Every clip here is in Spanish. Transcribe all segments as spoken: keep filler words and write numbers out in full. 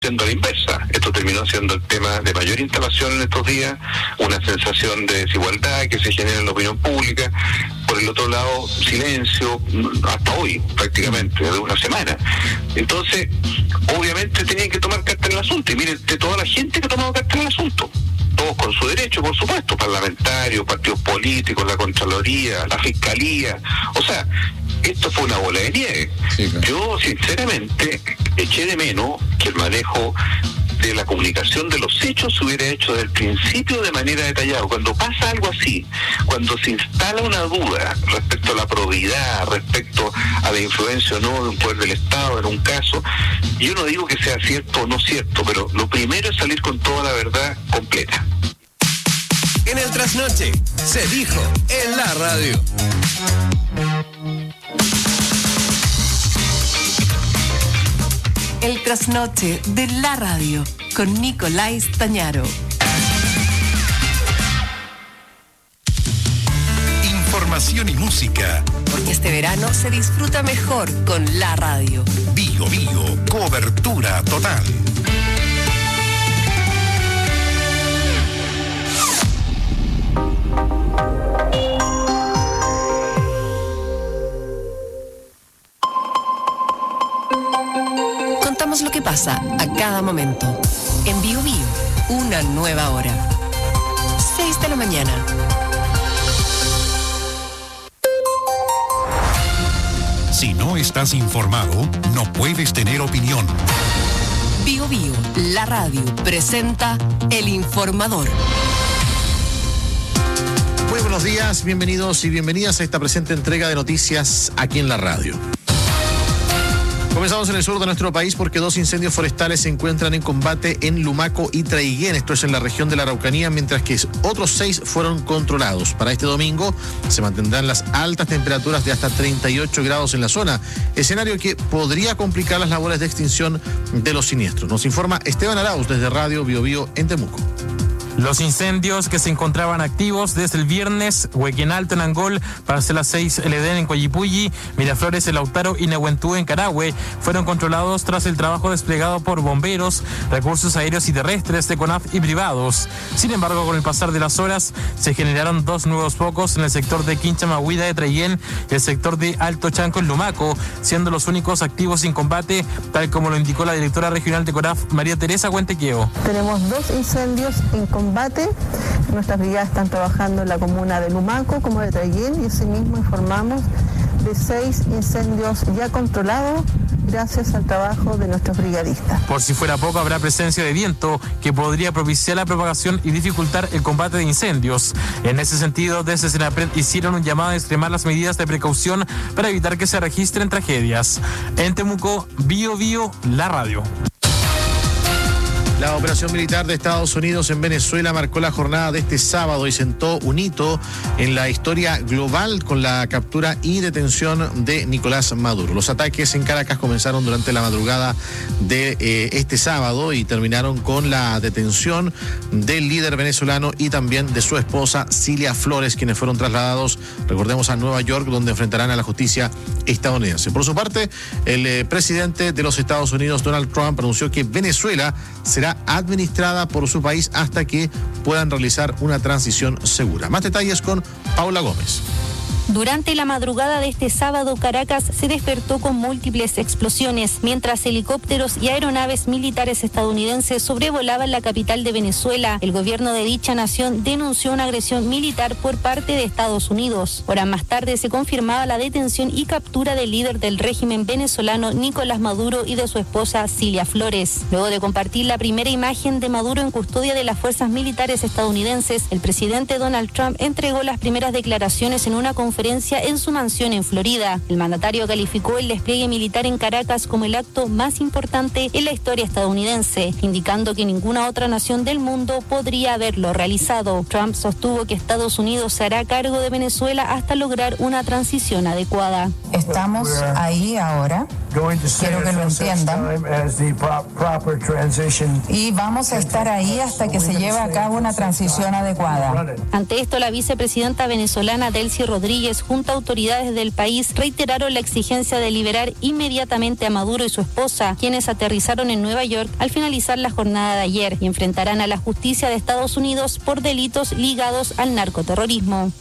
siendo la inversa. Esto terminó siendo el tema de mayor instalación en estos días, una sensación de desigualdad que se genera en la opinión pública. Por el otro lado, silencio, hasta hoy prácticamente, de una semana. Entonces, obviamente tenían que tomar carta en el asunto, y miren, de toda la gente que ha tomado carta en el asunto, todos con su derecho, por supuesto, parlamentarios, partidos políticos, la Contraloría, la Fiscalía, o sea, esto fue una bola de nieve. Sí, claro. Yo, sinceramente, eché de menos que el manejo de la comunicación de los hechos se hubiera hecho desde el principio de manera detallada. Cuando pasa algo así, cuando se instala una duda respecto a la probidad, respecto a la influencia o no de un poder del Estado en un caso, yo no digo que sea cierto o no cierto, pero lo primero es salir con toda la verdad completa. En el trasnoche se dijo en la radio. El trasnoche de la radio con Nicolás Tañaro. Información y música. Porque este verano se disfruta mejor con la radio. Bio Bio, cobertura total. Contamos lo que pasa a cada momento. En Bio Bio, una nueva hora. seis de la mañana. Si no estás informado, no puedes tener opinión. Bio Bio, la radio, presenta El Informador. Muy buenos días, bienvenidos y bienvenidas a esta presente entrega de noticias aquí en la radio. Comenzamos en el sur de nuestro país porque dos incendios forestales se encuentran en combate en Lumaco y Traiguén, esto es en la región de la Araucanía, mientras que otros seis fueron controlados. Para este domingo se mantendrán las altas temperaturas de hasta treinta y ocho grados en la zona, escenario que podría complicar las labores de extinción de los siniestros. Nos informa Esteban Arauz desde Radio Bio Bio en Temuco. Los incendios que se encontraban activos desde el viernes, Huequenalto en Angol, Parcela seis el Edén en Coyipulli, Miraflores en Lautaro y Nehuentú en Carahue, fueron controlados tras el trabajo desplegado por bomberos, recursos aéreos y terrestres de CONAF y privados. Sin embargo, con el pasar de las horas, se generaron dos nuevos focos en el sector de Quinchamahuida de Traiguén y el sector de Alto Chanco en Lumaco, siendo los únicos activos sin combate, tal como lo indicó la directora regional de CONAF, María Teresa Huentequeo. Tenemos dos incendios en combate. Nuestras brigadas están trabajando en la comuna de Lumaco como de Traiguén y asimismo informamos de seis incendios ya controlados gracias al trabajo de nuestros brigadistas. Por si fuera poco, habrá presencia de viento que podría propiciar la propagación y dificultar el combate de incendios. En ese sentido, desde Senapred hicieron un llamado a extremar las medidas de precaución para evitar que se registren tragedias. En Temuco, Bio Bio, la radio. La operación militar de Estados Unidos en Venezuela marcó la jornada de este sábado y sentó un hito en la historia global con la captura y detención de Nicolás Maduro. Los ataques en Caracas comenzaron durante la madrugada de eh, este sábado y terminaron con la detención del líder venezolano y también de su esposa Cilia Flores, quienes fueron trasladados, recordemos, a Nueva York, donde enfrentarán a la justicia estadounidense. Por su parte, el eh, presidente de los Estados Unidos, Donald Trump, anunció que Venezuela será administrada por su país hasta que puedan realizar una transición segura. Más detalles con Paula Gómez. Durante la madrugada de este sábado, Caracas se despertó con múltiples explosiones, mientras helicópteros y aeronaves militares estadounidenses sobrevolaban la capital de Venezuela. El gobierno de dicha nación denunció una agresión militar por parte de Estados Unidos. Horas más tarde se confirmaba la detención y captura del líder del régimen venezolano, Nicolás Maduro, y de su esposa, Cilia Flores. Luego de compartir la primera imagen de Maduro en custodia de las fuerzas militares estadounidenses, el presidente Donald Trump entregó las primeras declaraciones en una conferencia en su mansión en Florida. El mandatario calificó el despliegue militar en Caracas como el acto más importante en la historia estadounidense, indicando que ninguna otra nación del mundo podría haberlo realizado. Trump sostuvo que Estados Unidos se hará cargo de Venezuela hasta lograr una transición adecuada. Estamos ahí ahora. Quiero que lo entiendan. Y vamos a estar ahí hasta que se lleve a cabo una transición adecuada. Ante esto, la vicepresidenta venezolana Delcy Rodríguez Rodríguez, junto a autoridades del país, reiteraron la exigencia de liberar inmediatamente a Maduro y su esposa, quienes aterrizaron en Nueva York al finalizar la jornada de ayer y enfrentarán a la justicia de Estados Unidos por delitos ligados al narcoterrorismo.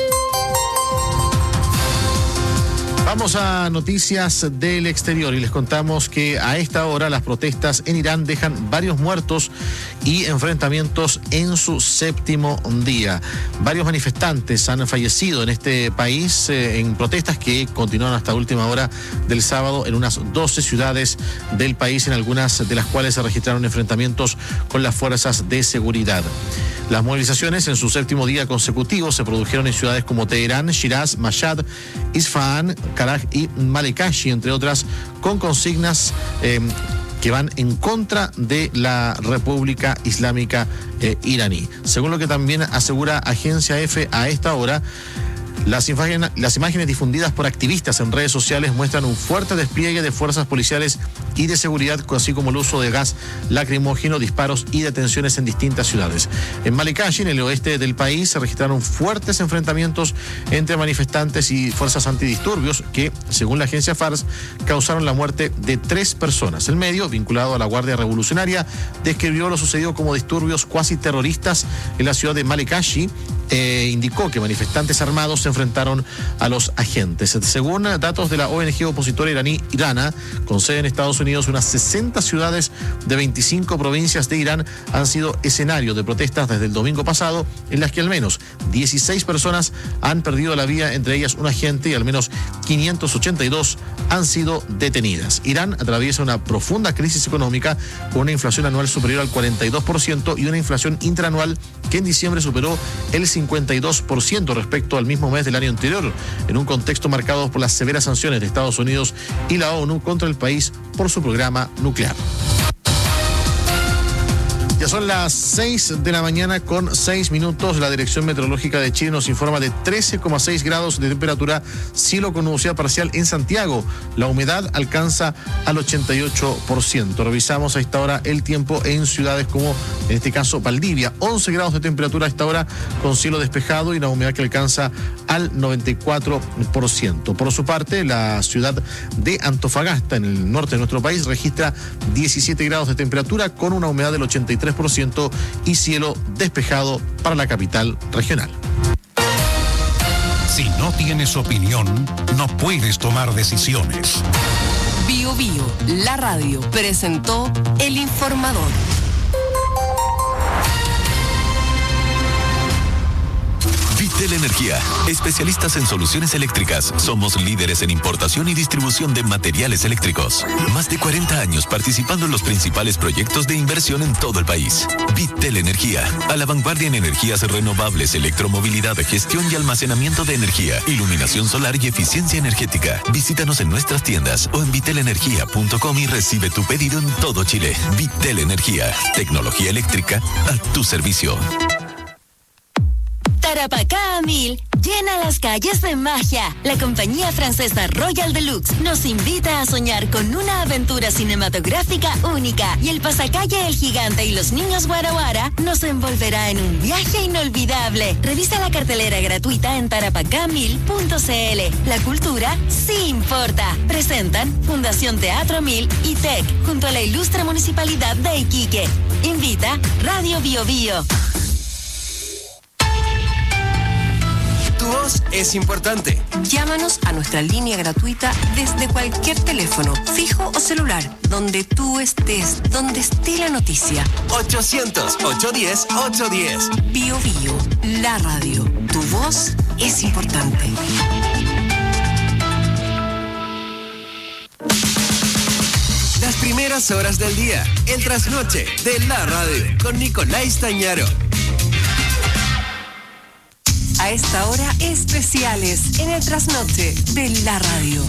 Vamos a noticias del exterior y les contamos que a esta hora las protestas en Irán dejan varios muertos y enfrentamientos en su séptimo día. Varios manifestantes han fallecido en este país eh, en protestas que continúan hasta última hora del sábado en unas doce ciudades del país, en algunas de las cuales se registraron enfrentamientos con las fuerzas de seguridad. Las movilizaciones en su séptimo día consecutivo se produjeron en ciudades como Teherán, Shiraz, Mashhad, Isfahan, Karaj y Malekashi, entre otras, con consignas eh, que van en contra de la República Islámica eh, iraní. Según lo que también asegura Agencia F a esta hora, Las imágenes, las imágenes difundidas por activistas en redes sociales muestran un fuerte despliegue de fuerzas policiales y de seguridad, así como el uso de gas lacrimógeno, disparos y detenciones en distintas ciudades. En Malekashi, en el oeste del país, se registraron fuertes enfrentamientos entre manifestantes y fuerzas antidisturbios que, según la agencia Fars, causaron la muerte de tres personas. El medio, vinculado a la Guardia Revolucionaria, describió lo sucedido como disturbios cuasi terroristas en la ciudad de Malekashi. Eh, indicó que manifestantes armados se enfrentaron a los agentes. Según datos de la O N G opositora iraní Irana, con sede en Estados Unidos, unas sesenta ciudades de veinticinco provincias de Irán han sido escenario de protestas desde el domingo pasado, en las que al menos dieciséis personas han perdido la vida, entre ellas un agente, y al menos quinientas ochenta y dos han sido detenidas. Irán atraviesa una profunda crisis económica con una inflación anual superior al cuarenta y dos por ciento y una inflación interanual que en diciembre superó el cincuenta y dos por ciento respecto al mismo mes del año anterior, en un contexto marcado por las severas sanciones de Estados Unidos y la ONU contra el país por su programa nuclear. Ya son las seis de la mañana con seis minutos. La Dirección Meteorológica de Chile nos informa de trece coma seis grados de temperatura, cielo con nubosidad parcial en Santiago. La humedad alcanza al ochenta y ocho por ciento. Revisamos a esta hora el tiempo en ciudades como, en este caso, Valdivia. once grados de temperatura a esta hora con cielo despejado y una humedad que alcanza al noventa y cuatro por ciento. Por su parte, la ciudad de Antofagasta, en el norte de nuestro país, registra diecisiete grados de temperatura con una humedad del ochenta y tres por ciento y cielo despejado para la capital regional. Si no tienes opinión, no puedes tomar decisiones. Bio Bio, la radio, presentó El Informador. Vitel Energía, especialistas en soluciones eléctricas. Somos líderes en importación y distribución de materiales eléctricos. Más de cuarenta años participando en los principales proyectos de inversión en todo el país. Vitel Energía, a la vanguardia en energías renovables, electromovilidad, gestión y almacenamiento de energía, iluminación solar y eficiencia energética. Visítanos en nuestras tiendas o en vitel energía punto com y recibe tu pedido en todo Chile. Vitel Energía, tecnología eléctrica a tu servicio. Tarapacá a mil, llena las calles de magia. La compañía francesa Royal Deluxe nos invita a soñar con una aventura cinematográfica única y el pasacalle El Gigante y los Niños Guara Guara nos envolverá en un viaje inolvidable. Revisa la cartelera gratuita en tarapacá mil punto c l. La cultura sí importa. Presentan Fundación Teatro Mil y T E C junto a la ilustre Municipalidad de Iquique. Invita Radio Bio Bio. Tu voz es importante. Llámanos a nuestra línea gratuita desde cualquier teléfono, fijo o celular, donde tú estés, donde esté la noticia. ochocientos, ochocientos diez, ochocientos diez. Bio Bio, la radio. Tu voz es importante. Las primeras horas del día, el trasnoche de la radio, con Nicolás Tañaro. A esta hora, especiales en el trasnoche de la radio.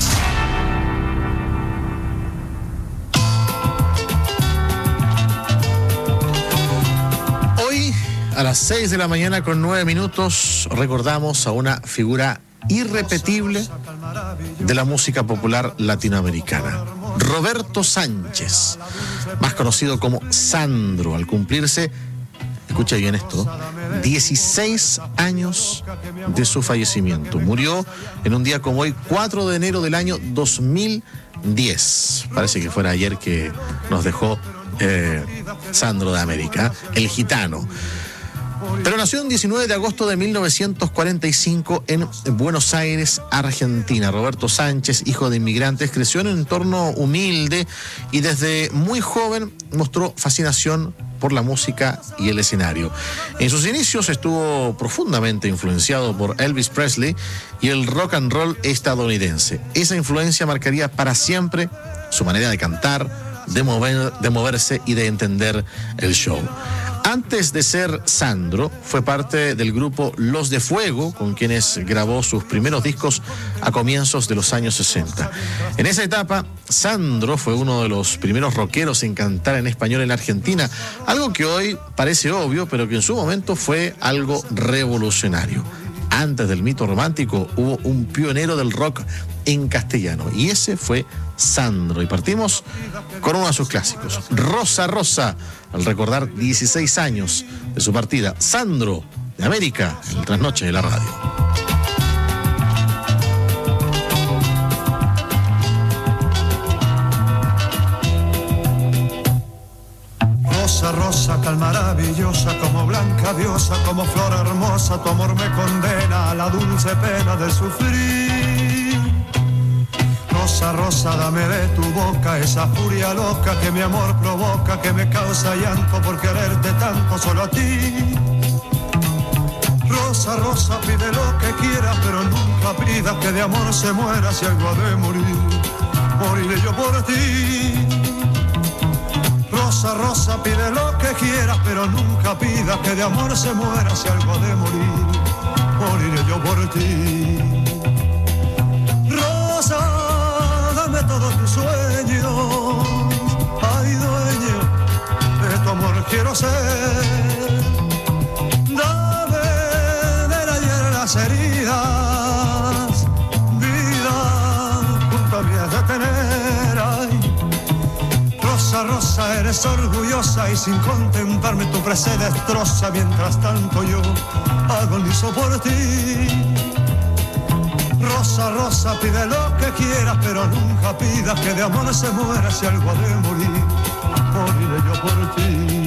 Hoy, a las seis de la mañana con nueve minutos, recordamos a una figura irrepetible de la música popular latinoamericana. Roberto Sánchez, más conocido como Sandro, al cumplirse escucha bien esto, dieciséis años de su fallecimiento. Murió en un día como hoy, cuatro de enero del año dos mil diez. Parece que fuera ayer que nos dejó eh, Sandro de América, el gitano. Pero nació el diecinueve de agosto de mil novecientos cuarenta y cinco en Buenos Aires, Argentina. Roberto Sánchez, hijo de inmigrantes, creció en un entorno humilde y desde muy joven mostró fascinación por la música y el escenario. En sus inicios estuvo profundamente influenciado por Elvis Presley y el rock and roll estadounidense. Esa influencia marcaría para siempre su manera de cantar, de mover, de moverse y de entender el show. Antes de ser Sandro, fue parte del grupo Los de Fuego, con quienes grabó sus primeros discos a comienzos de los años sesenta. En esa etapa, Sandro fue uno de los primeros rockeros en cantar en español en Argentina, algo que hoy parece obvio, pero que en su momento fue algo revolucionario. Antes del mito romántico, hubo un pionero del rock en castellano, y ese fue Sandro. Y partimos con uno de sus clásicos, Rosa Rosa, al recordar dieciséis años de su partida. Sandro de América, en el Trasnoche de la Radio. Rosa, rosa, tal maravillosa, como blanca diosa, como flor hermosa, tu amor me condena a la dulce pena de sufrir. Rosa, rosa, dame de tu boca esa furia loca que mi amor provoca, que me causa llanto por quererte tanto solo a ti. Rosa, rosa, pide lo que quieras, pero nunca pidas que de amor se muera. Si algo ha de morir, moriré yo por ti. Rosa, rosa, pide lo que quieras, pero nunca pidas que de amor se muera. Si algo ha de morir, moriré yo por ti. Rosa, dame todos tus sueños, ay dueño, de tu amor quiero ser. Dame del ayer las heridas, vida junto a mí has de tener, ay. Rosa, rosa, eres orgullosa y sin contemplarme tu frase destroza. Mientras tanto yo agonizo por ti. Rosa, rosa, pide lo que quieras, pero nunca pidas que de amor se muera. Si algo ha de morir, moriré yo por ti.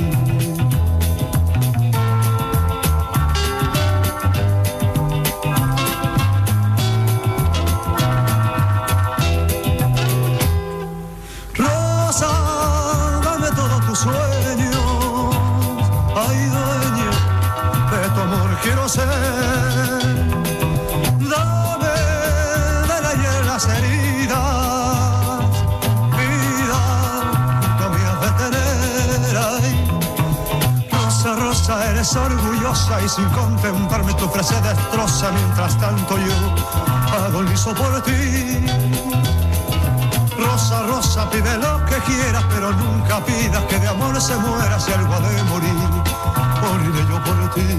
Sueños, ay dueño, de tu amor quiero ser. Dame del ayer las heridas, vida, no me has de tener, ay. Rosa, rosa, eres orgullosa y sin contemplarme tu frase destroza. Mientras tanto yo agonizo por ti. Rosa, rosa, pide lo que quieras, pero nunca pidas que de amor se muera. Si algo ha de morir, moriré yo por ti.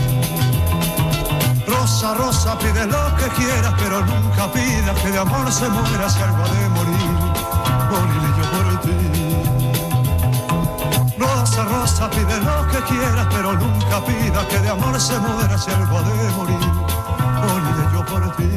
Rosa, rosa, pide lo que quieras, pero nunca pidas que de amor se muera. Si algo ha de morir, moriré yo por ti. Rosa, rosa, pide lo que quieras, pero nunca pidas que de amor se muera. Si algo ha de morir, moriré yo por ti.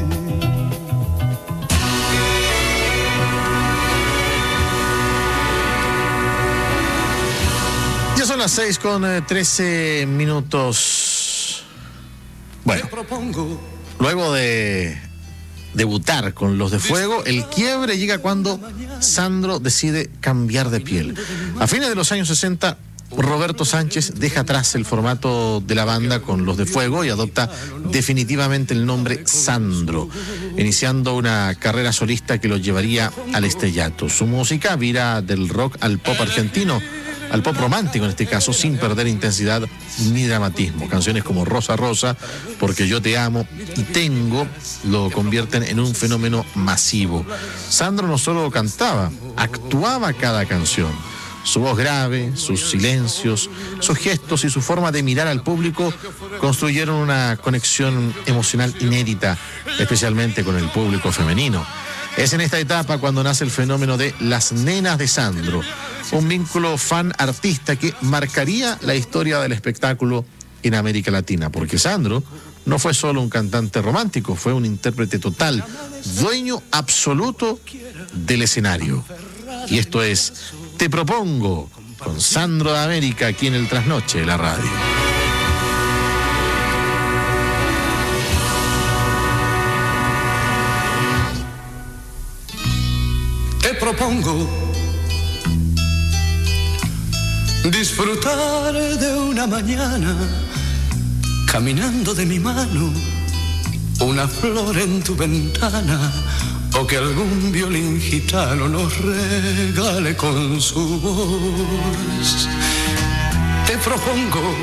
Son las seis con trece minutos. Bueno, luego de debutar con Los de Fuego, el quiebre llega cuando Sandro decide cambiar de piel. A fines de los años sesenta, Roberto Sánchez deja atrás el formato de la banda con Los de Fuego y adopta definitivamente el nombre Sandro, iniciando una carrera solista que lo llevaría al estrellato. Su música vira del rock al pop argentino, al pop romántico en este caso, sin perder intensidad ni dramatismo. Canciones como Rosa Rosa, Porque yo te amo y Tengo lo convierten en un fenómeno masivo. Sandro no solo cantaba, actuaba cada canción. Su voz grave, sus silencios, sus gestos y su forma de mirar al público construyeron una conexión emocional inédita, especialmente con el público femenino. Es en esta etapa cuando nace el fenómeno de las nenas de Sandro, un vínculo fan-artista que marcaría la historia del espectáculo en América Latina, porque Sandro no fue solo un cantante romántico, fue un intérprete total, dueño absoluto del escenario. Y esto es Te Propongo, con Sandro de América, aquí en el Trasnoche de la radio. Te propongo disfrutar de una mañana caminando de mi mano, una flor en tu ventana, o que algún violín gitano nos regale con su voz. Te propongo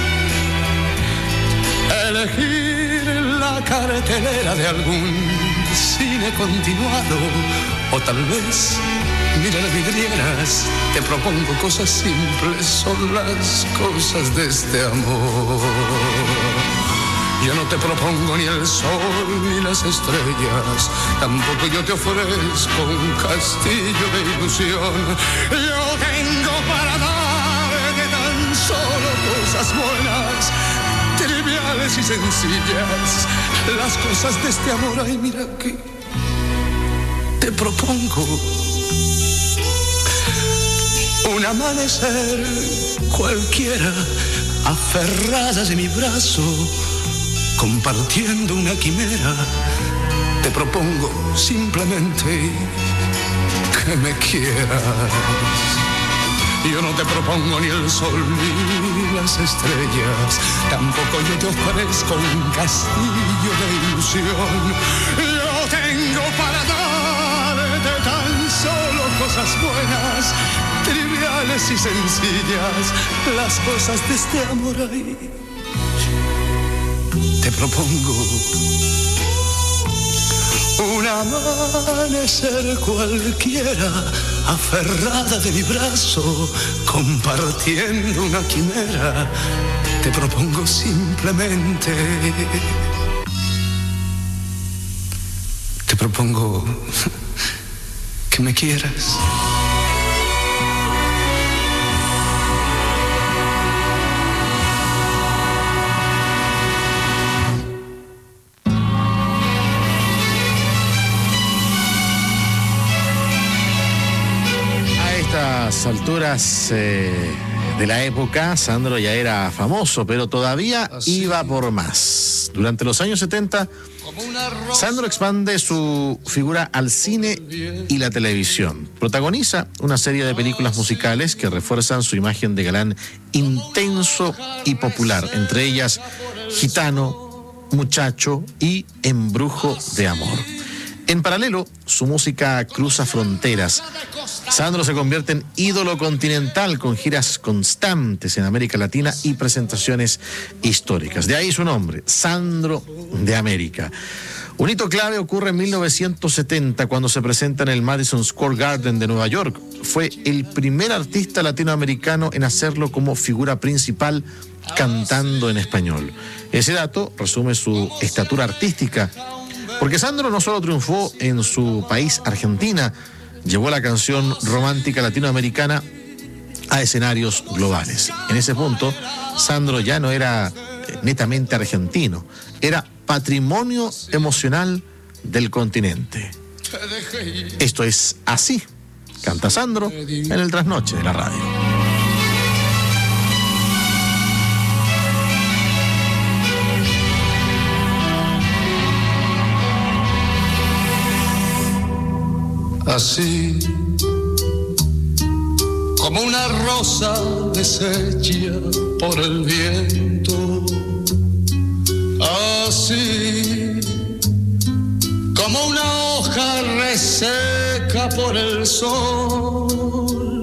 elegir la cartelera de algún cine continuado, o tal vez mirar vidrieras. Te propongo cosas simples, son las cosas de este amor. Yo no te propongo ni el sol ni las estrellas, tampoco yo te ofrezco un castillo de ilusión. Yo tengo para darte tan solo cosas buenas, triviales y sencillas, las cosas de este amor. Ay, mira que te propongo un amanecer cualquiera, aferradas de mi brazo, compartiendo una quimera. Te propongo simplemente que me quieras. Yo no te propongo ni el sol ni las estrellas, tampoco yo te ofrezco un castillo de ilusión. Yo tengo para darte tan solo cosas buenas, triviales y sencillas, las cosas de este amor. Ahí te propongo un amanecer cualquiera, aferrada de mi brazo, compartiendo una quimera. Te propongo simplemente, te propongo que me quieras. A estas alturas eh, de la época, Sandro ya era famoso, pero todavía iba por más. Durante los años setenta, Sandro expande su figura al cine y la televisión. Protagoniza una serie de películas musicales que refuerzan su imagen de galán intenso y popular, entre ellas Gitano, Muchacho y Embrujo de Amor. En paralelo, su música cruza fronteras. Sandro se convierte en ídolo continental con giras constantes en América Latina y presentaciones históricas. De ahí su nombre, Sandro de América. Un hito clave ocurre en mil novecientos setenta cuando se presenta en el Madison Square Garden de Nueva York. Fue el primer artista latinoamericano en hacerlo como figura principal cantando en español. Ese dato resume su estatura artística, porque Sandro no solo triunfó en su país, Argentina, llevó la canción romántica latinoamericana a escenarios globales. En ese punto, Sandro ya no era netamente argentino, era patrimonio emocional del continente. Esto es Así, canta Sandro en el Trasnoche de la radio. Así como una rosa deshecha por el viento, así como una hoja reseca por el sol,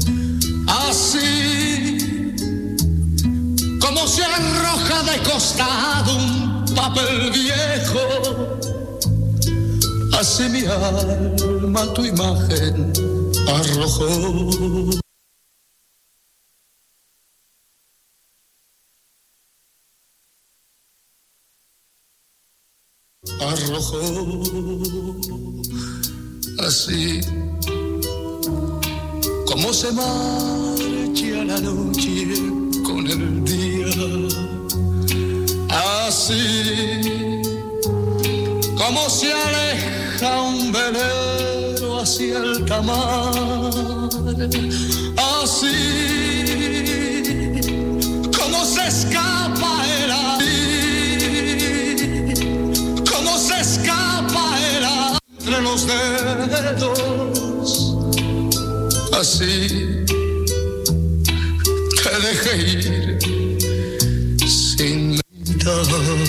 así como se arroja de costado un papel viejo, así mi alma tu imagen arrojó. Arrojó. así como se marcha la noche con el día, así como se aleja un velero hacia el mar, así como se escapa el aire, como se escapa el aire entre los dedos, así te dejé ir sin meditar.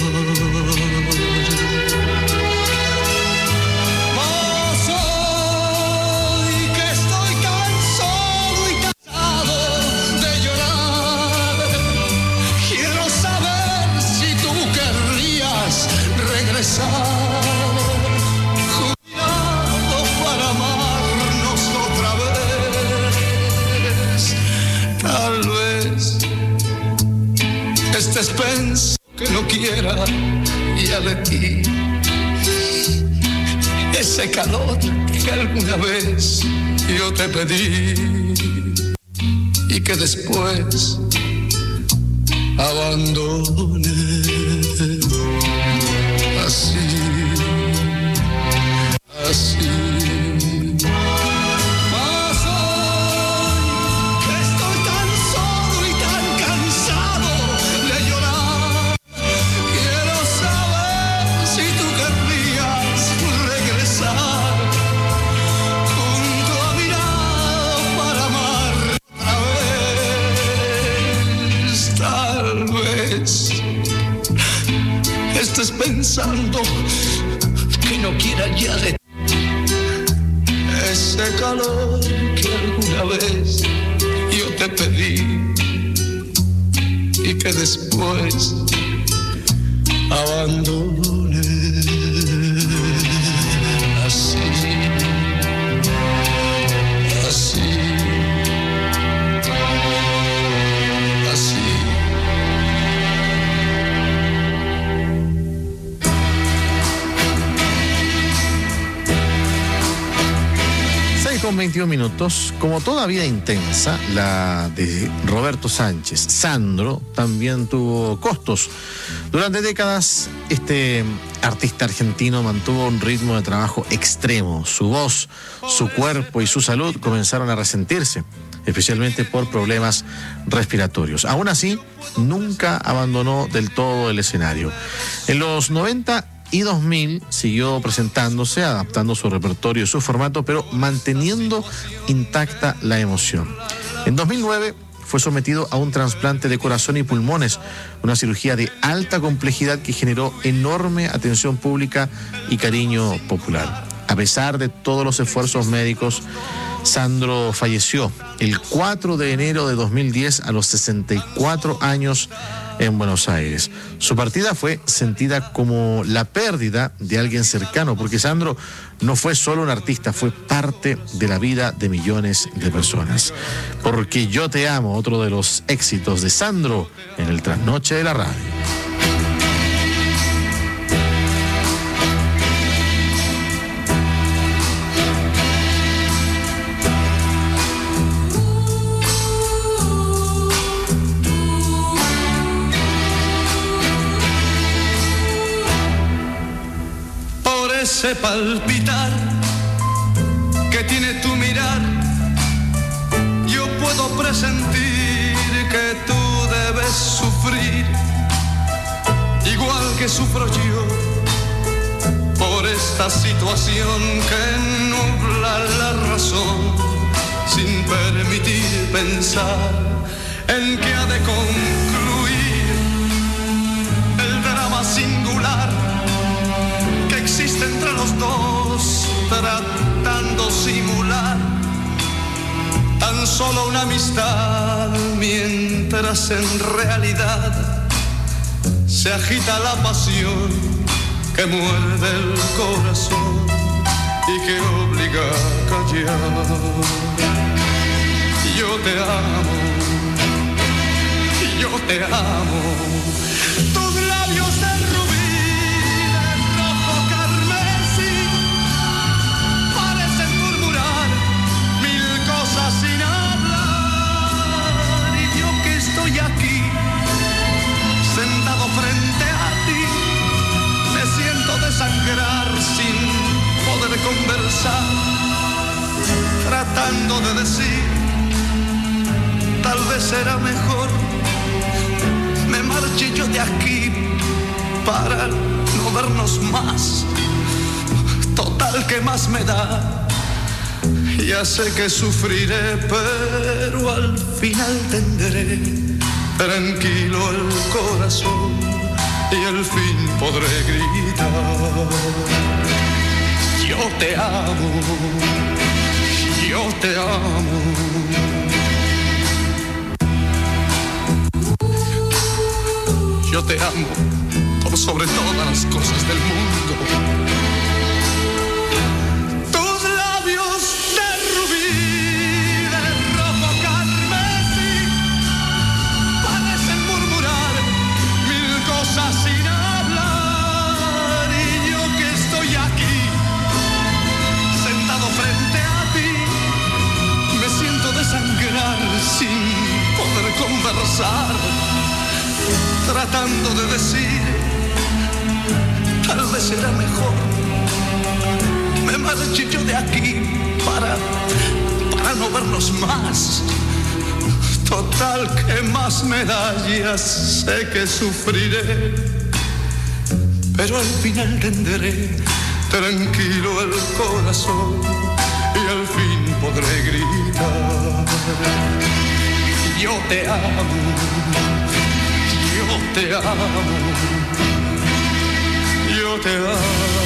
Jubilado para amarnos otra vez. Tal vez estés pensando que no quiera ya de ti ese calor que alguna vez yo te pedí y que después abandoné. Así, así. Mas hoy que estoy tan solo y tan cansado de llorar, quiero saber si tú querrías regresar junto a mi lado para amar otra vez. Tal vez estés pensando que no quiera ya de ese calor que alguna vez yo te pedí y que después abandoné. Así, así, así. Con veintiún minutos, como toda vida intensa, la de Roberto Sánchez, Sandro, también tuvo costos. Durante décadas, este artista argentino mantuvo un ritmo de trabajo extremo. Su voz, su cuerpo y su salud comenzaron a resentirse, especialmente por problemas respiratorios. Aún así, nunca abandonó del todo el escenario. En los noventa y dos mil siguió presentándose, adaptando su repertorio y su formato, pero manteniendo intacta la emoción. En dos mil nueve fue sometido a un trasplante de corazón y pulmones, una cirugía de alta complejidad que generó enorme atención pública y cariño popular. A pesar de todos los esfuerzos médicos, Sandro falleció el cuatro de enero de dos mil diez a los sesenta y cuatro años en Buenos Aires. Su partida fue sentida como la pérdida de alguien cercano, porque Sandro no fue solo un artista, fue parte de la vida de millones de personas. Porque Yo Te Amo, otro de los éxitos de Sandro en el trasnoche de la radio. Ese palpitar que tiene tu mirar, yo puedo presentir que tú debes sufrir, igual que sufro yo, por esta situación que nubla la razón, sin permitir pensar en que ha de concluir el drama singular que existe entre los dos, tratando simular tan solo una amistad, mientras en realidad se agita la pasión que muerde el corazón y que obliga a callar. Yo te amo, yo te amo, tus labios de rubí, de rojo carmesí, parecen aquí, sentado frente a ti, me siento desangrar sin poder conversar, tratando de decir, tal vez será mejor, me marche yo de aquí para no vernos más. Total, ¿qué más me da? Ya sé que sufriré, pero al final tendré tranquilo el corazón y al fin podré gritar: yo te amo, yo te amo. Yo te amo por sobre todas las cosas del mundo. Tus labios de rubí, de rojo carmesí, parecen murmurar mil cosas sin hablar. Y yo que estoy aquí, sentado frente a ti, me siento desangrar sin poder conversar, tratando de decir, tal vez será mejor, me marche yo de aquí para, para no vernos más. Total, ¿qué más me da? Ya sé que sufriré, pero al final tendré tranquilo el corazón y al fin podré gritar: yo te amo, yo te amo, yo te amo.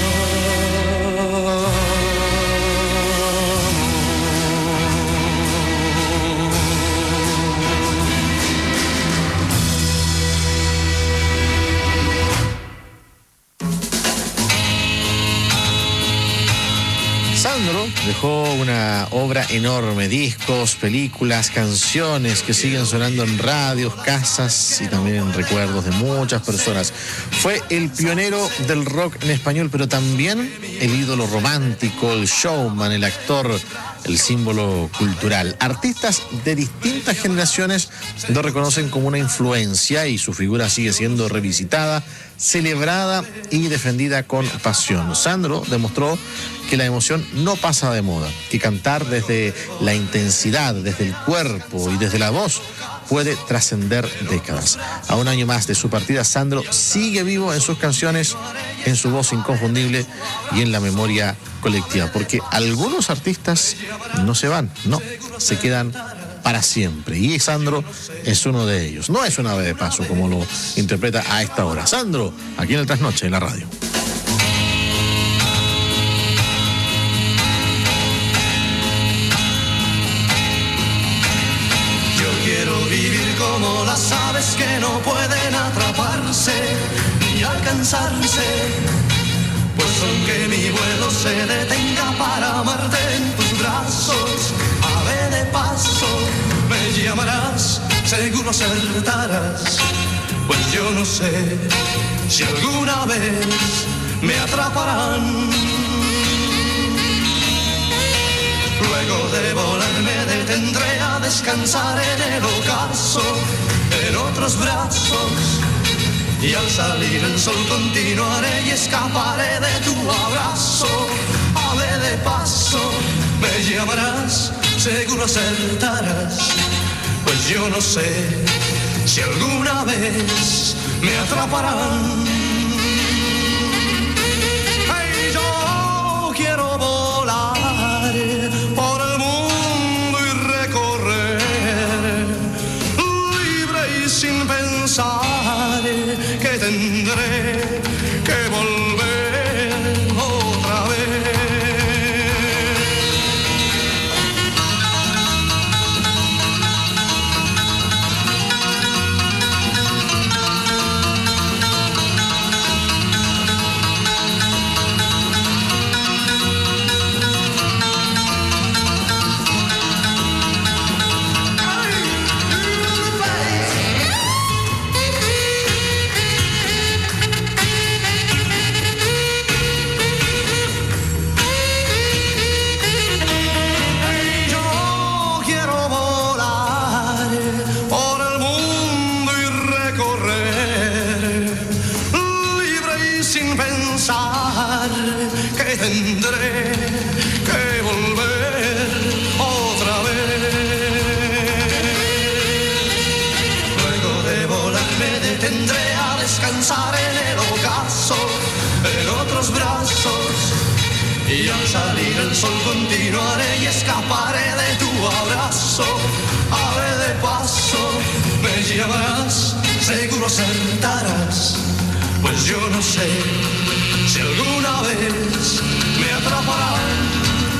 Sandro dejó una obra enorme, discos, películas, canciones que siguen sonando en radios, casas y también en recuerdos de muchas personas. Fue el pionero del rock en español, pero también el ídolo romántico, el showman, el actor, el símbolo cultural. Artistas de distintas generaciones lo reconocen como una influencia y su figura sigue siendo revisitada, celebrada y defendida con pasión. Sandro demostró que la emoción no pasa de moda, que cantar desde la intensidad, desde el cuerpo y desde la voz puede trascender décadas. A un año más de su partida, Sandro sigue vivo en sus canciones, en su voz inconfundible y en la memoria colectiva, porque algunos artistas no se van, no, se quedan para siempre, y Sandro es uno de ellos. No es un ave de paso como lo interpreta a esta hora. Sandro, aquí en el Trasnoche, en la radio. Como las aves que no pueden atraparse ni alcanzarse, pues aunque mi vuelo se detenga para amarte en tus brazos, ave de paso, me llamarás, seguro acertarás, pues yo no sé si alguna vez me atraparán. Luego de volar me detendré a descansar en el ocaso, en otros brazos, y al salir el sol continuaré y escaparé de tu abrazo. Ave de paso, me llamarás, seguro acertarás, pues yo no sé si alguna vez me atraparán. Hey, yo quiero volar por el mundo y recorrer, libre y sin pensar que tendré que volver otra vez. pensar en el ocaso, en otros brazos. Y al salir el sol continuaré y escaparé de tu abrazo. Ave de paso, me llamarás, seguro acertarás. Pues yo no sé si alguna vez me atraparán.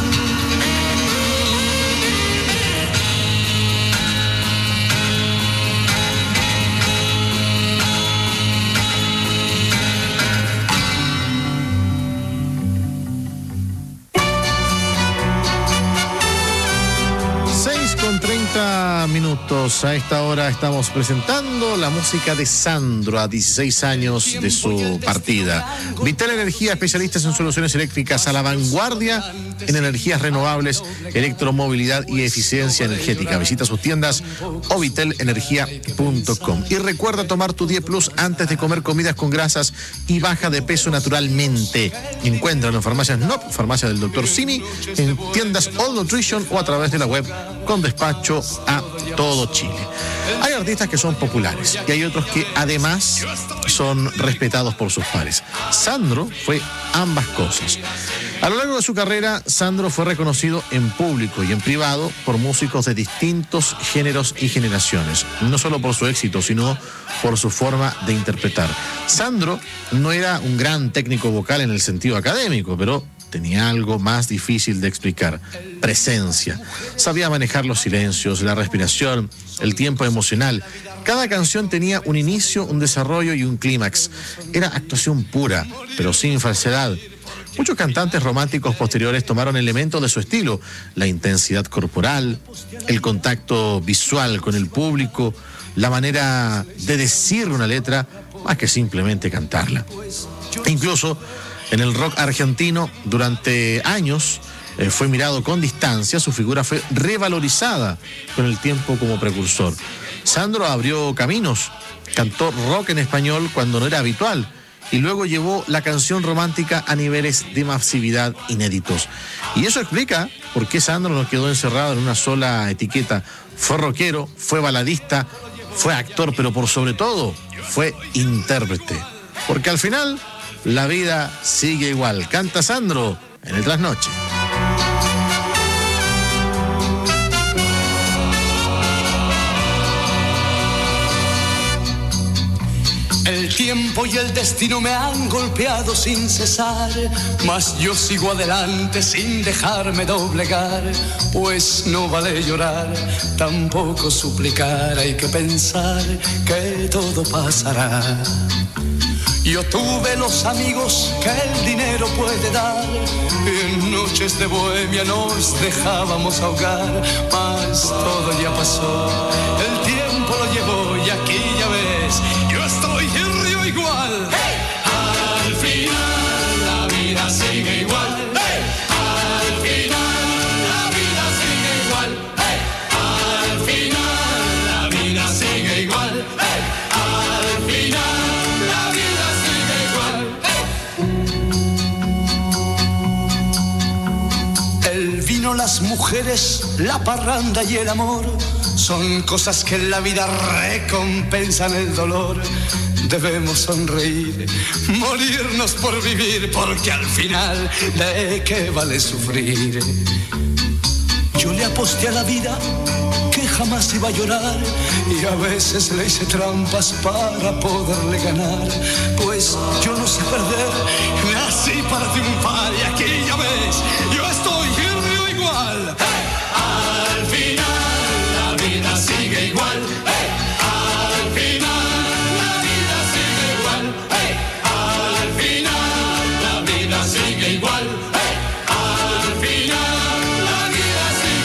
treinta minutos. A esta hora estamos presentando la música de Sandro a dieciséis años de su partida. Vitel Energía, especialistas en soluciones eléctricas a la vanguardia en energías renovables, electromovilidad y eficiencia energética. Visita sus tiendas o vitel energía punto com. Y recuerda tomar tu diez plus antes de comer comidas con grasas y baja de peso naturalmente. Encuéntralo en farmacias N O P, farmacia del doctor Simi, en tiendas All Nutrition o a través de la web con despacho a todo Chile. Hay artistas que son populares y hay otros que además son respetados por sus pares. Sandro fue ambas cosas. A lo largo de su carrera, Sandro fue reconocido en público y en privado por músicos de distintos géneros y generaciones, no solo por su éxito, sino por su forma de interpretar. Sandro no era un gran técnico vocal en el sentido académico, pero tenía algo más difícil de explicar: presencia. Sabía manejar los silencios, la respiración, el tiempo emocional. Cada canción tenía un inicio, un desarrollo y un clímax. Era actuación pura, pero sin falsedad. Muchos cantantes románticos posteriores tomaron elementos de su estilo: la intensidad corporal, el contacto visual con el público, la manera de decir una letra, más que simplemente cantarla. E incluso en el rock argentino, durante años, eh, fue mirado con distancia. Su figura fue revalorizada con el tiempo como precursor. Sandro abrió caminos, cantó rock en español cuando no era habitual, y luego llevó la canción romántica a niveles de masividad inéditos. Y eso explica por qué Sandro no quedó encerrado en una sola etiqueta. Fue rockero, fue baladista, fue actor, pero por sobre todo fue intérprete. Porque al final la vida sigue igual. Canta Sandro en el Trasnoche. El tiempo y el destino me han golpeado sin cesar, mas yo sigo adelante sin dejarme doblegar. Pues no vale llorar, tampoco suplicar, hay que pensar que todo pasará. Yo tuve los amigos que el dinero puede dar, en noches de bohemia nos dejábamos ahogar, mas todo ya pasó, el tiempo lo llevó y aquí ya ves, yo estoy en río igual. ¡Hey! Al final la vida sigue igual. ¡Hey! Al final la vida sigue igual. ¡Hey! Al final la vida sigue igual. ¡Hey! Al final la vida sigue igual. ¡Hey! El vino, las mujeres, la parranda y el amor son cosas que en la vida recompensan el dolor. Debemos sonreír, morirnos por vivir, porque al final, ¿de qué vale sufrir? Yo le aposté a la vida que jamás iba a llorar, y a veces le hice trampas para poderle ganar. Pues yo no sé perder, nací para triunfar, y aquí ya ves, yo estoy firme igual. ¡Hey! Al final la vida sigue igual. ¡Hey! Al final la vida sigue igual. ¡Hey! Al final la vida sigue igual. ¡Hey! Al final la vida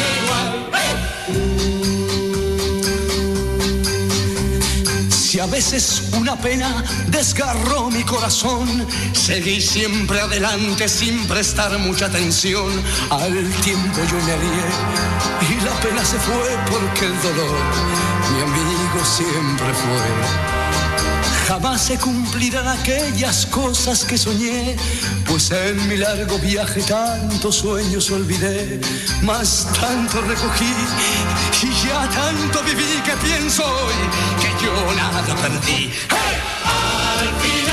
sigue igual. ¡Hey! Si a veces una pena desgarró mi corazón, seguí siempre adelante sin prestar mucha atención. Al tiempo yo me alié y la pena se fue, porque el dolor mi amigo siempre fue. Jamás se cumplirán aquellas cosas que soñé, pues en mi largo viaje tantos sueños olvidé, mas tanto recogí y ya tanto viví que pienso hoy que yo nada perdí. ¡Hey! Al fin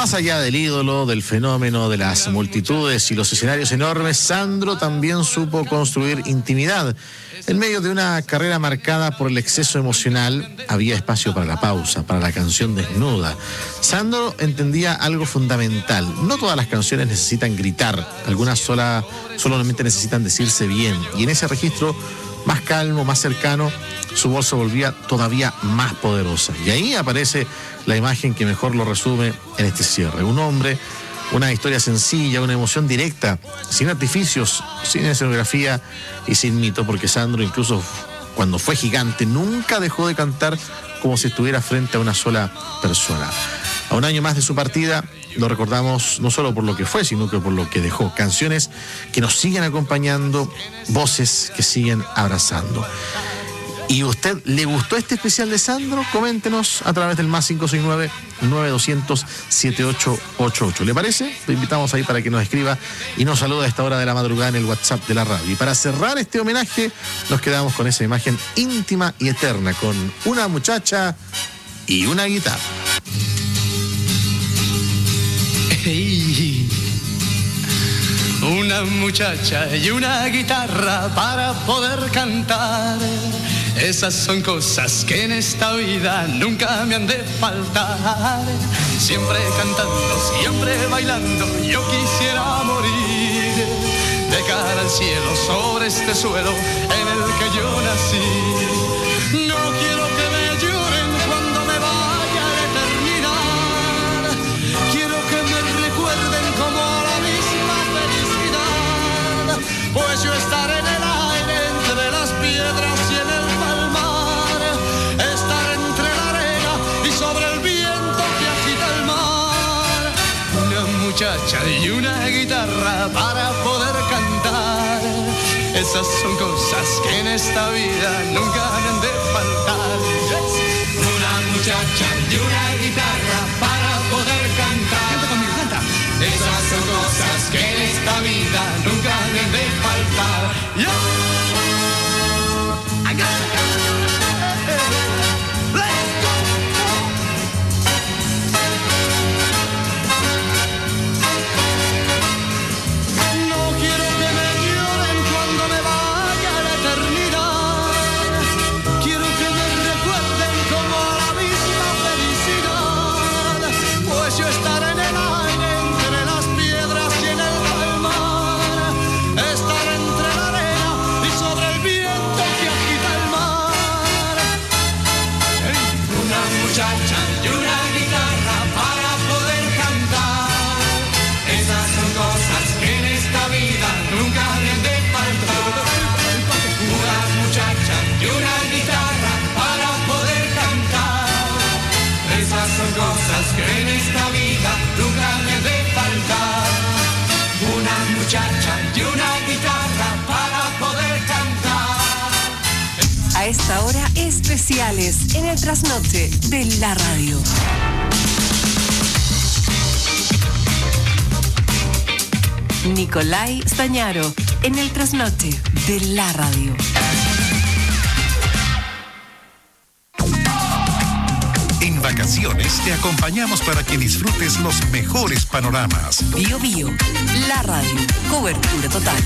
Más allá del ídolo, del fenómeno, de las multitudes y los escenarios enormes, Sandro también supo construir intimidad. En medio de una carrera marcada por el exceso emocional, había espacio para la pausa, para la canción desnuda. Sandro entendía algo fundamental. No todas las canciones necesitan gritar, algunas sola, solamente necesitan decirse bien. Y en ese registro más calmo, más cercano, su voz se volvía todavía más poderosa. Y ahí aparece la imagen que mejor lo resume en este cierre. Un hombre, una historia sencilla, una emoción directa, sin artificios, sin escenografía y sin mito, porque Sandro, incluso cuando fue gigante, nunca dejó de cantar como si estuviera frente a una sola persona. A un año más de su partida, lo recordamos no solo por lo que fue, sino que por lo que dejó. Canciones que nos siguen acompañando, voces que siguen abrazando. ¿Y usted le gustó este especial de Sandro? Coméntenos a través del más cinco seis nueve, nueve dos cero cero, siete ocho ocho ocho. ¿Le parece? Lo invitamos ahí para que nos escriba y nos saluda a esta hora de la madrugada en el WhatsApp de la radio. Y para cerrar este homenaje, nos quedamos con esa imagen íntima y eterna, con una muchacha y una guitarra. Hey, una muchacha y una guitarra para poder cantar. Esas son cosas que en esta vida nunca me han de faltar. Siempre cantando, siempre bailando, yo quisiera morir de cara al cielo sobre este suelo en el que yo nací. No quiero que me lloren cuando me vaya a terminar. Quiero que me recuerden como la misma felicidad. Pues yo estaré en el aire entre las piedras y en el palmar. Estar entre la arena y sobre el viento que agita el mar. Una muchacha y una guitarra para poder cantar. Esas son cosas que en esta vida nunca me han de faltar. Una muchacha y una guitarra para poder cantar. Canta conmigo, canta. Esas son cosas que en esta vida nunca me han de faltar. Yo. I got cosas que en esta vida nunca me han de faltar. Una muchacha y una guitarra para poder cantar. A esta hora, especiales en el trasnoche de la radio. Nicolai Stañaro en el trasnoche de la radio. En vacaciones te acompañamos para que disfrutes los mejores panoramas. Bio Bio, la radio, cobertura total.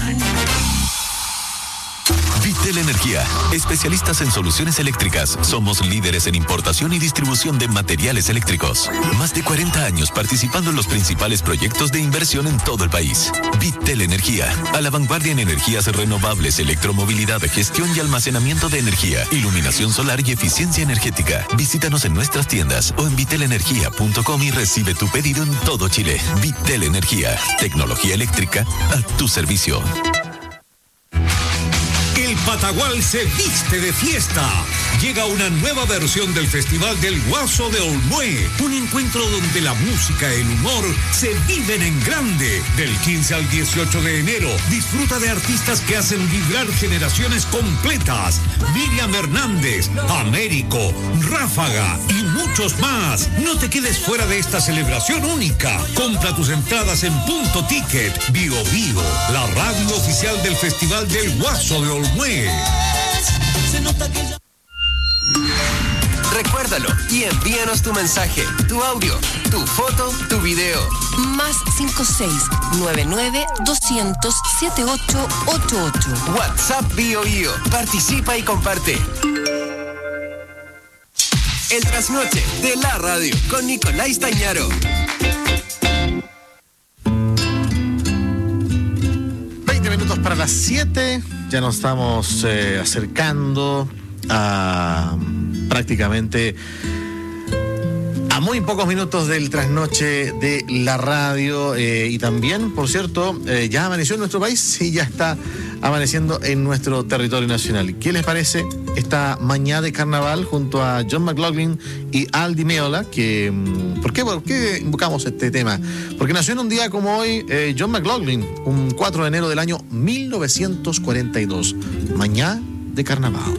Vitel Energía, especialistas en soluciones eléctricas. Somos líderes en importación y distribución de materiales eléctricos. Más de cuarenta años participando en los principales proyectos de inversión en todo el país. Vitel Energía, a la vanguardia en energías renovables, electromovilidad, gestión y almacenamiento de energía, iluminación solar y eficiencia energética. Visítanos en nuestras tiendas o en vitel energía punto com y recibe tu pedido en todo Chile. Vitel Energía, tecnología eléctrica a tu servicio. El Patagual se viste de fiesta. Llega una nueva versión del Festival del Guaso de Olmué. Un encuentro donde la música y el humor se viven en grande. Del quince al dieciocho de enero, disfruta de artistas que hacen vibrar generaciones completas. Miriam Hernández, Américo, Ráfaga y muchos más. No te quedes fuera de esta celebración única. Compra tus entradas en Punto Ticket. Bio Bio, la radio oficial del Festival del Guaso de Olmué. Recuerda Guárdalo y envíanos tu mensaje, tu audio, tu foto, tu video. Más cinco seis nueve nueve dos cero cero siete ocho ocho ocho. WhatsApp BioIo. Participa y comparte. El trasnoche de la radio con Nicolás Tañaro. veinte minutos para las siete. Ya nos estamos eh, acercando a prácticamente a muy pocos minutos del trasnoche de la radio. Eh, y también, por cierto, eh, ya amaneció en nuestro país y ya está amaneciendo en nuestro territorio nacional. ¿Qué les parece esta mañana de carnaval junto a John McLaughlin y Al Di Meola? Que, ¿por qué, ¿Por qué invocamos este tema? Porque nació en un día como hoy eh, John McLaughlin, un cuatro de enero del año mil novecientos cuarenta y dos. Mañana de carnaval.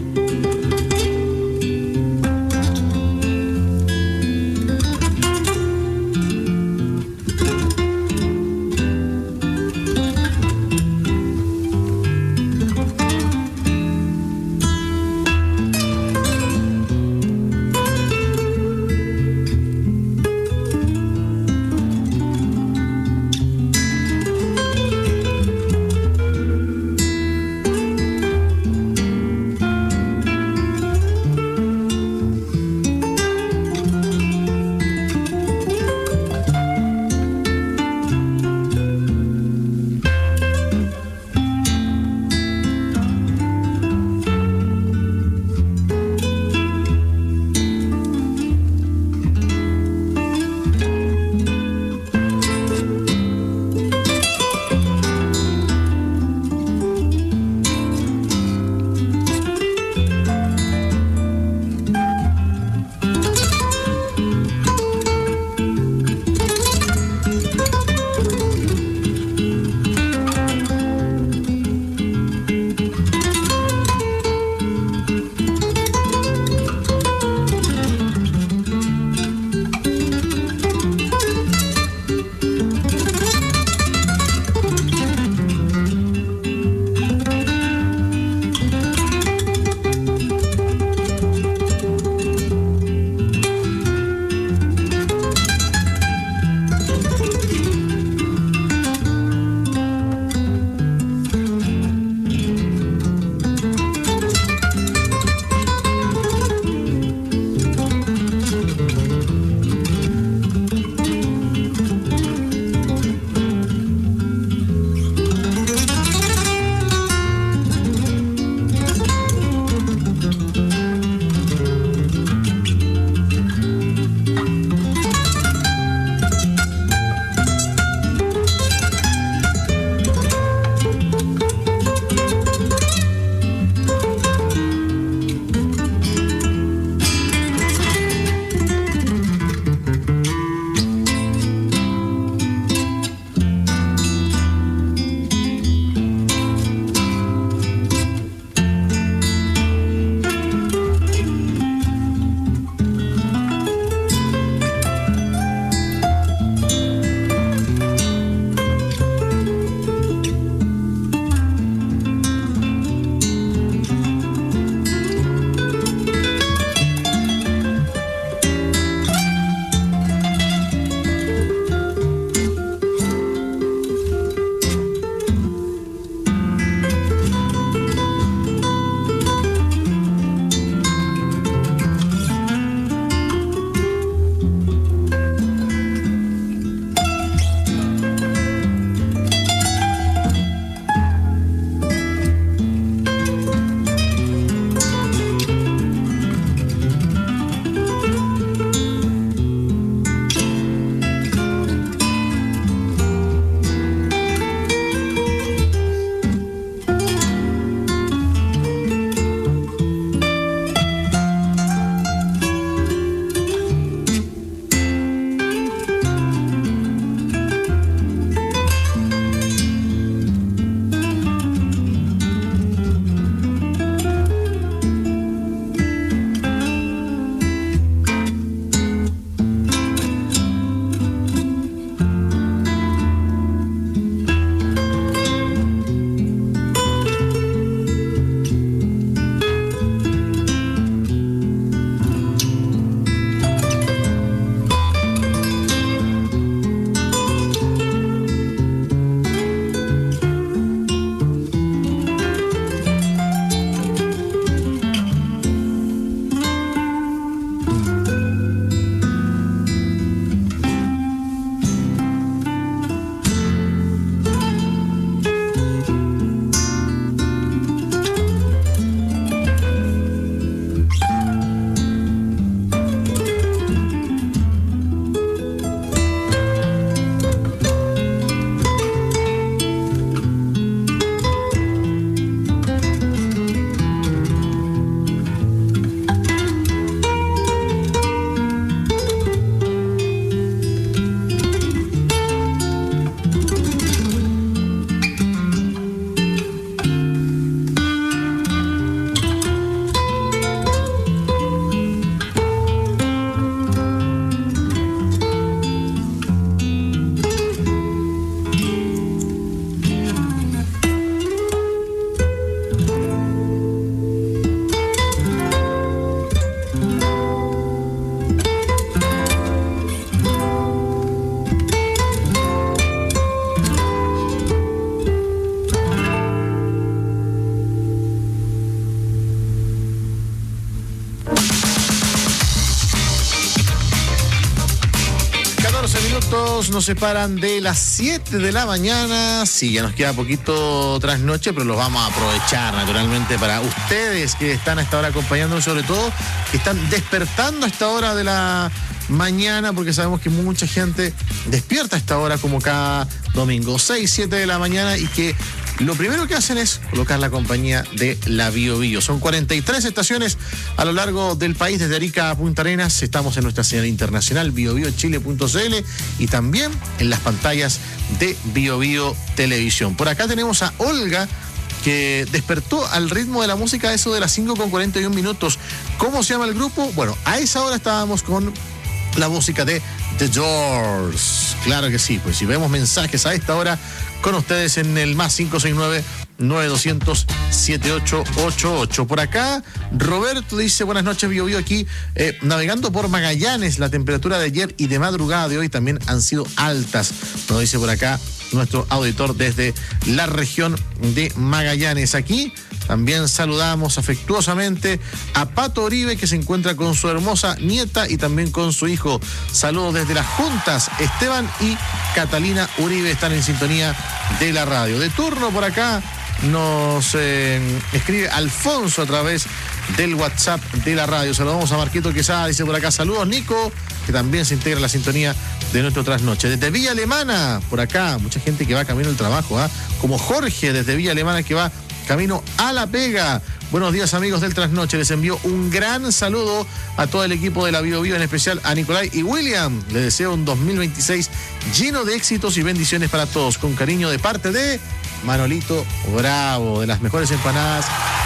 minutos nos separan de las siete de la mañana. Sí, ya nos queda poquito trasnoche, pero los vamos a aprovechar naturalmente para ustedes que están a esta hora acompañándonos, sobre todo que están despertando a esta hora de la mañana, porque sabemos que mucha gente despierta a esta hora como cada domingo, seis, siete de la mañana, y que lo primero que hacen es colocar la compañía de la Bio Bio. Son cuarenta y tres estaciones a lo largo del país, desde Arica a Punta Arenas. Estamos en nuestra señal internacional bio bio chile punto c l y también en las pantallas de Bio Bio Televisión. Por acá tenemos a Olga, que despertó al ritmo de la música, eso de las cinco con cuarenta y un minutos. ¿Cómo se llama el grupo? Bueno, a esa hora estábamos con la música de The Doors. Claro que sí, pues si vemos mensajes a esta hora con ustedes en el más cinco seis nueve, nueve dos cero cero, siete ocho ocho ocho. Por acá, Roberto dice, buenas noches, Bio Bio, aquí eh, navegando por Magallanes. La temperatura de ayer y de madrugada de hoy también han sido altas. Nos dice por acá nuestro auditor desde la región de Magallanes. Aquí también saludamos afectuosamente a Pato Oribe, que se encuentra con su hermosa nieta y también con su hijo. Saludos desde las Juntas. Esteban y Catalina Uribe están en sintonía de la radio. De turno por acá nos eh, escribe Alfonso a través del WhatsApp de la radio. Saludamos a Marquito Quesada, dice por acá, saludos Nico, que también se integra a la sintonía de nuestro trasnoche. Desde Villa Alemana, por acá, mucha gente que va camino al trabajo, ¿eh? Como Jorge desde Villa Alemana, que va camino a La Pega. Buenos días, amigos del trasnoche. Les envío un gran saludo a todo el equipo de la Bio Bio, en especial a Nicolai y William. Les deseo un dos mil veintiséis lleno de éxitos y bendiciones para todos. Con cariño de parte de Manolito Bravo, de las mejores empanadas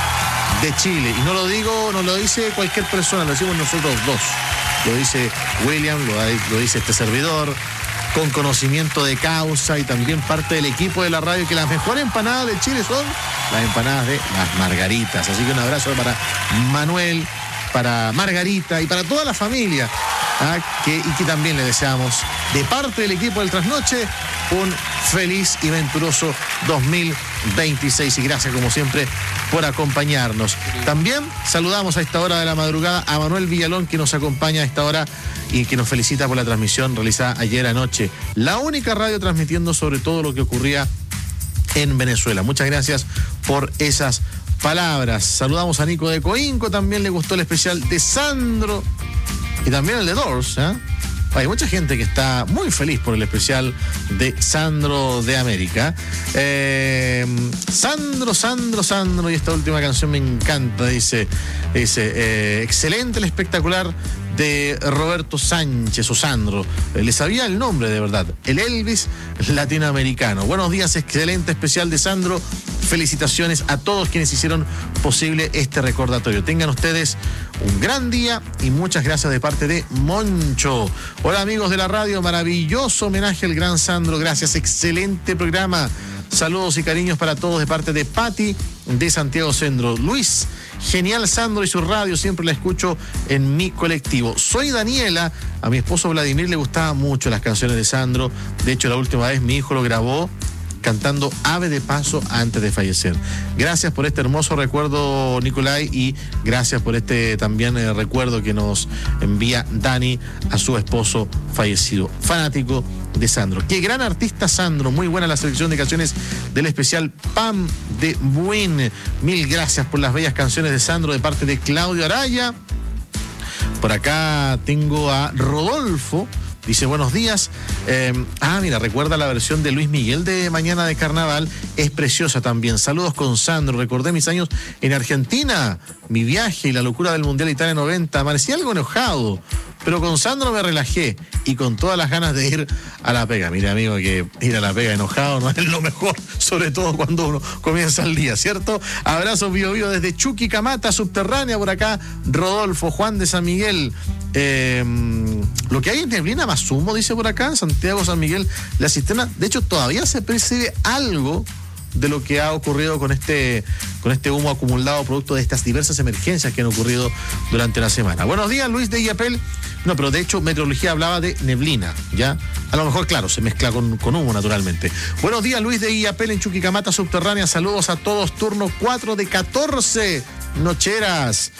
de Chile. Y no lo digo, no lo dice cualquier persona, lo decimos nosotros dos. Lo dice William, lo, lo dice este servidor, con conocimiento de causa, y también parte del equipo de la radio, que las mejores empanadas de Chile son las empanadas de las Margaritas. Así que un abrazo para Manuel, para Margarita y para toda la familia, ¿ah? que, y que también le deseamos, de parte del equipo del Trasnoche, un feliz y venturoso dos mil veintiséis. Y gracias, como siempre, por acompañarnos. También saludamos a esta hora de la madrugada a Manuel Villalón, que nos acompaña a esta hora y que nos felicita por la transmisión realizada ayer anoche. La única radio transmitiendo sobre todo lo que ocurría en Venezuela. Muchas gracias por esas palabras. Saludamos a Nico de Coinco, también le gustó el especial de Sandro y también el de Doors, ¿eh? Hay mucha gente que está muy feliz por el especial de Sandro de América. Eh, Sandro, Sandro, Sandro, y esta última canción me encanta, dice, dice eh, excelente el espectacular de Roberto Sánchez, o Sandro, eh, le sabía el nombre de verdad, el Elvis latinoamericano. Buenos días, excelente especial de Sandro. Felicitaciones a todos quienes hicieron posible este recordatorio. Tengan ustedes un gran día y muchas gracias de parte de Moncho. Hola, amigos de la radio, maravilloso homenaje al gran Sandro, gracias, excelente programa. Saludos y cariños para todos de parte de Patti de Santiago Centro. Luis, genial Sandro y su radio, siempre la escucho en mi colectivo. Soy Daniela, a mi esposo Vladimir le gustaban mucho las canciones de Sandro. De hecho, la última vez mi hijo lo grabó cantando Ave de Paso antes de fallecer. Gracias por este hermoso recuerdo, Nicolai, y gracias por este también eh, recuerdo que nos envía Dani a su esposo fallecido, fanático de Sandro. Qué gran artista Sandro, muy buena la selección de canciones del especial Pam de Buin. Mil gracias por las bellas canciones de Sandro de parte de Claudio Araya. Por acá tengo a Rodolfo. Dice, buenos días. Eh, ah, mira, recuerda la versión de Luis Miguel de Mañana de Carnaval. Es preciosa también. Saludos con Sandro. Recordé mis años en Argentina, mi viaje y la locura del Mundial Italia noventa. Amanecí algo enojado, pero con Sandro me relajé y con todas las ganas de ir a La Pega. Mire, amigo, que ir a La Pega enojado no es lo mejor, sobre todo cuando uno comienza el día, ¿cierto? Abrazos Bio Bio desde Chuquicamata, subterránea, por acá, Rodolfo, Juan de San Miguel. Eh, lo que hay es neblina más humo, dice por acá, Santiago San Miguel, la cisterna. De hecho, todavía se percibe algo de lo que ha ocurrido con este, con este humo acumulado producto de estas diversas emergencias que han ocurrido durante la semana. Buenos días, Luis de Illapel. No, pero de hecho, meteorología hablaba de neblina, ¿ya? A lo mejor, claro, se mezcla con, con humo, naturalmente. Buenos días, Luis de Illapel, en Chuquicamata, subterránea. Saludos a todos, turno cuatro de catorce nocheras.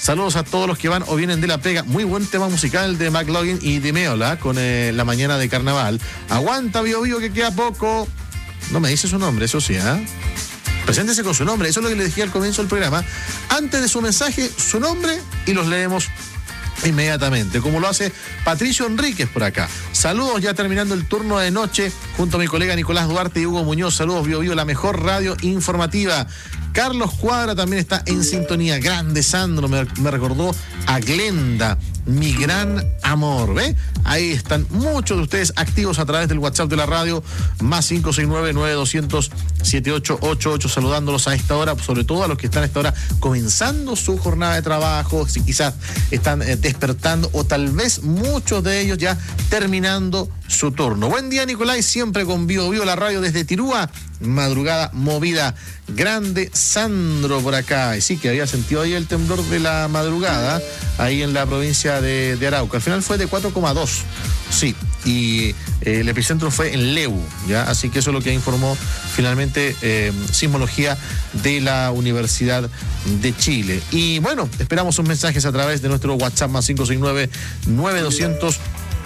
Saludos a todos los que van o vienen de la pega. Muy buen tema musical de McLaughlin y de Meola con eh, la mañana de carnaval. Aguanta, Bio Bio, que queda poco. No me dice su nombre, eso sí, ¿eh? Preséntese con su nombre, eso es lo que le dije al comienzo del programa. Antes de su mensaje, su nombre y los leemos inmediatamente, como lo hace Patricio Enríquez por acá. Saludos, ya terminando el turno de noche junto a mi colega Nicolás Duarte y Hugo Muñoz. Saludos, Bio Bio, la mejor radio informativa. Carlos Cuadra también está en sintonía. Grande Sandro, me, me recordó a Glenda, mi gran amor. ¿Ve? Ahí están muchos de ustedes activos a través del WhatsApp de la radio, más cinco seis nueve, nueve dos cero cero, siete ocho ocho ocho, saludándolos a esta hora, sobre todo a los que están a esta hora comenzando su jornada de trabajo, si quizás están eh, despertando, o tal vez muchos de ellos ya terminando su turno. Buen día, Nicolás, siempre con Bio Bio, la radio desde Tirúa, madrugada movida. Grande Sandro por acá. Y sí, que había sentido ahí el temblor de la madrugada, ahí en la provincia de, de Arauca. Al final fue de cuatro coma dos. Sí, y eh, el epicentro fue en Leu, ¿ya? Así que eso es lo que informó finalmente eh, Sismología de la Universidad de Chile. Y bueno, esperamos sus mensajes a través de nuestro WhatsApp más cinco seis nueve, nueve dos cero cero,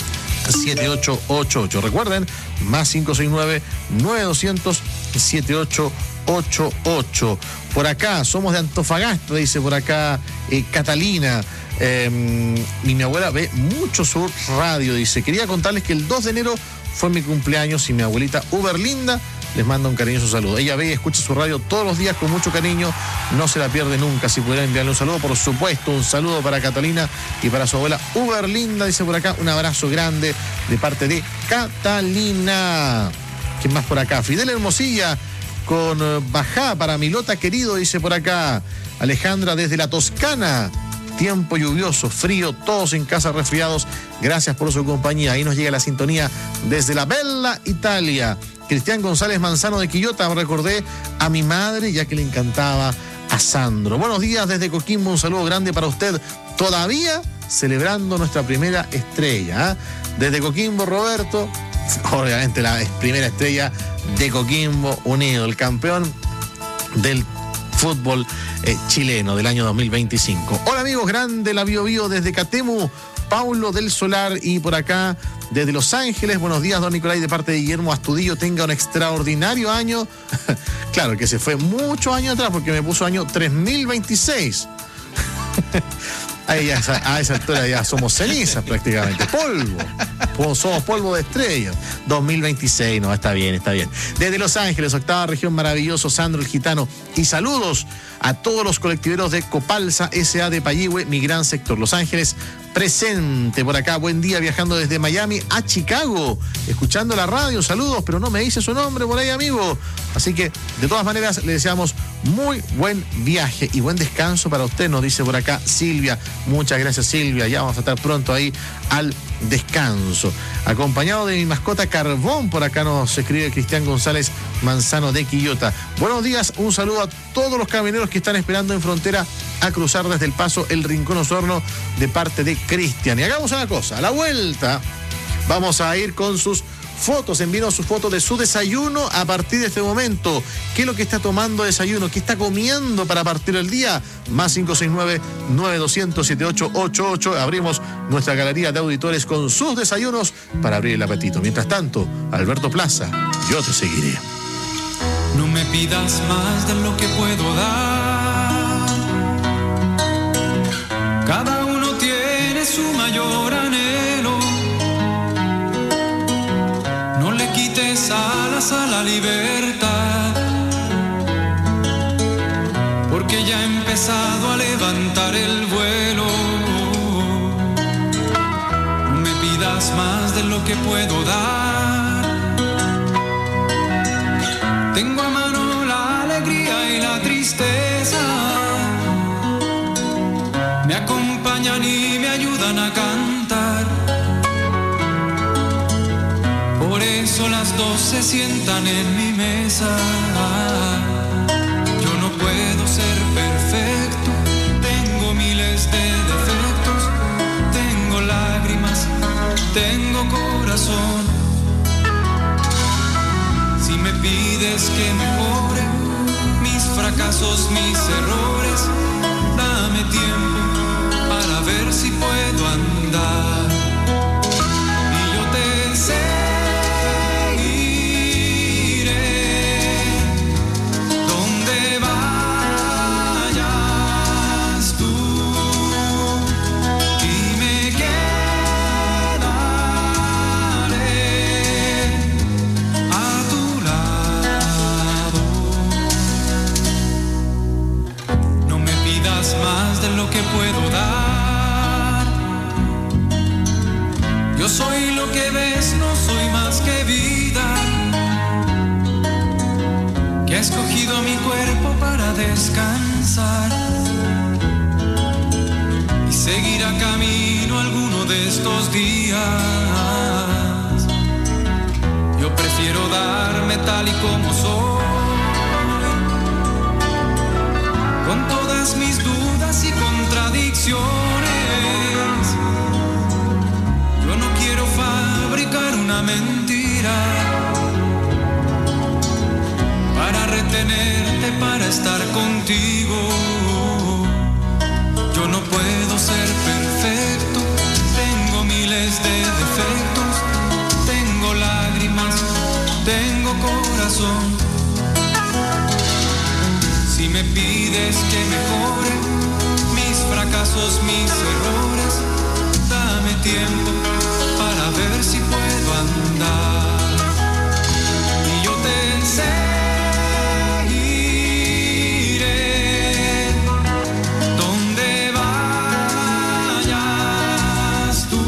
siete ocho ocho ocho. Recuerden, más cinco seis nueve, nueve dos cero cero, siete ocho ocho ocho. Por acá, somos de Antofagasta, dice por acá eh, Catalina. Eh, y mi abuela ve mucho su radio, dice. Quería contarles que el dos de enero fue mi cumpleaños y mi abuelita Uberlinda les manda un cariñoso saludo. Ella ve y escucha su radio todos los días con mucho cariño, no se la pierde nunca. Si pudiera enviarle un saludo, por supuesto, un saludo para Catalina y para su abuela Uberlinda, dice por acá. Un abrazo grande de parte de Catalina. ¿Quién más por acá? Fidel Hermosilla con Bajá para Milota querido, dice por acá. Alejandra desde la Toscana. Tiempo lluvioso, frío, todos en casa resfriados. Gracias por su compañía. Ahí nos llega la sintonía desde la Bella Italia. Cristian González Manzano de Quillota. Me recordé a mi madre, ya que le encantaba a Sandro. Buenos días desde Coquimbo. Un saludo grande para usted. Todavía celebrando nuestra primera estrella, ¿eh? Desde Coquimbo, Roberto. Obviamente la primera estrella de Coquimbo Unido, el campeón del fútbol eh, chileno del año dos mil veinticinco. Hola amigos, grande la Bio Bio desde Catemu, Paulo del Solar, y por acá desde Los Ángeles. Buenos días, don Nicolás, de parte de Guillermo Astudillo. Tenga un extraordinario año. Claro que se fue muchos años atrás, porque me puso año tres mil veintiséis. Ahí ya, a esa altura ya somos cenizas prácticamente, polvo, somos polvo de estrellas. dos mil veintiséis, no, está bien, está bien. Desde Los Ángeles, octava región, maravilloso, Sandro el Gitano. Y saludos a todos los colectiveros de Copalsa S A de Payihue, mi gran sector. Los Ángeles presente por acá. Buen día, viajando desde Miami a Chicago, escuchando la radio. Saludos, pero no me dice su nombre por ahí, amigo. Así que, de todas maneras, le deseamos muy buen viaje y buen descanso para usted, nos dice por acá Silvia. Muchas gracias, Silvia. Ya vamos a estar pronto ahí al descanso. Acompañado de mi mascota Carbón, por acá nos escribe Cristian González Manzano de Quillota. Buenos días, un saludo a todos los camioneros que están esperando en frontera a cruzar desde El Paso, el Rincón Osorno, de parte de Cristian. Y hagamos una cosa, a la vuelta vamos a ir con sus fotos. Envíenos sus fotos de su desayuno a partir de este momento. ¿Qué es lo que está tomando desayuno? ¿Qué está comiendo para partir el día? Más cinco seis nueve, nueve dos cero cero, siete ocho ocho ocho. Abrimos nuestra galería de auditores con sus desayunos para abrir el apetito. Mientras tanto, Alberto Plaza, yo te seguiré. No me pidas más de lo que puedo dar. Cada uno tiene su mayor anhelo. No le quites alas a la libertad, porque ya ha empezado a levantar el vuelo. No me pidas más de lo que puedo dar. Tengo a mano la alegría y la tristeza. Me acompañan y me ayudan a cantar. Por eso las dos se sientan en mi mesa. Yo no puedo ser perfecto, tengo miles de defectos, tengo lágrimas, tengo corazón. Si me pides que mejore mis fracasos, mis errores, dame tiempo, lo que ves no soy más que vida, que ha escogido mi cuerpo para descansar y seguirá camino alguno de estos días. Yo prefiero darme tal y como soy, con todas mis dudas y contradicciones. Yo no quiero fabricar una mentira para retenerte, para estar contigo. Yo no puedo ser perfecto, tengo miles de defectos, tengo lágrimas, tengo corazón. Si me pides que mejore mis fracasos, mis errores, dame tiempo para ver si puedo andar. Y yo te seguiré donde vayas tú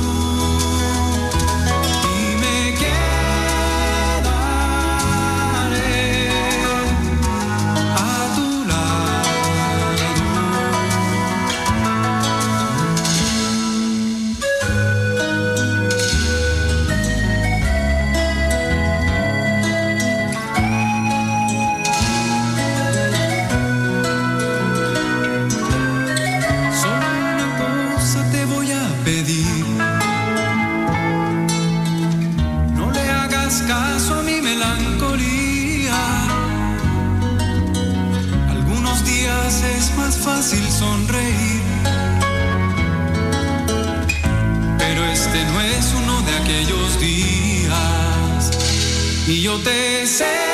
y me quedaré a tu caso a mi melancolía. Algunos días es más fácil sonreír, pero este no es uno de aquellos días. Y yo te sé